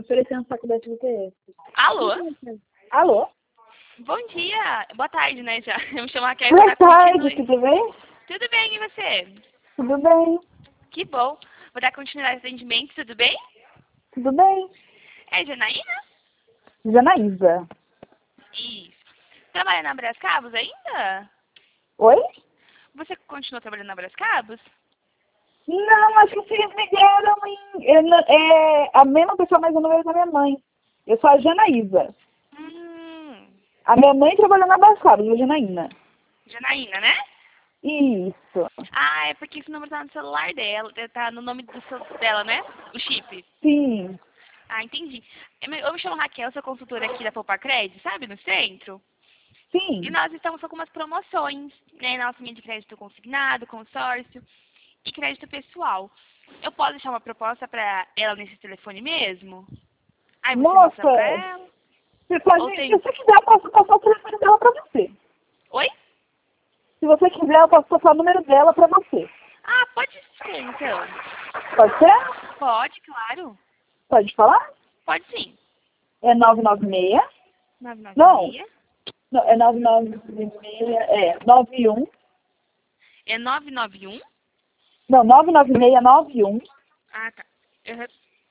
Oferecendo faculdade de TS. Alô? Alô? Bom dia. Boa tarde, né, já. Eu me chamo Raquel. Boa tarde, tudo bem? Tudo bem, e você? Tudo bem, Que bom. Vou dar continuidade ao atendimento, tudo bem? tudo bem. É Janaína? Janaísa. Isso. Trabalha na Brascabos ainda? Oi? Você continua trabalhando na Brascabos? Não, acho que vocês ligaram é a mesma pessoa, mas o número da minha mãe. Eu sou a Janaísa. Hum. A minha mãe trabalhou na Bascada, a Janaína. Janaína, né? Isso. Ah, é porque esse número tá no celular dela, tá no nome dela, né? O chip. Sim. Ah, entendi. Eu me chamo Raquel, sou consultora aqui da Poupa Cred, sabe, no centro. E Sim. nós estamos com algumas promoções, né? Nossa linha de crédito consignado, consórcio e crédito pessoal. Eu posso deixar uma proposta para ela nesse telefone mesmo? Aí você mostra pra Nossa, ela. você pode, Ou se tem... você quiser, eu posso passar o telefone dela pra você. Oi? Se você quiser, eu posso passar o número dela pra você. Ah, pode ser, então. Pode ser? Pode, claro. Pode falar? Pode sim. É 996. Não, 996. não é 996, é 91. É 991. Não, 99691 Ah, tá. Uhum.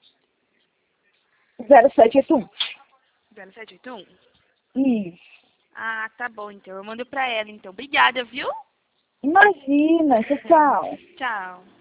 0781. 0781. Isso. Ah, tá bom, então. Eu mando pra ela, então. Obrigada, viu? Imagina, tchau, tchau. Tchau.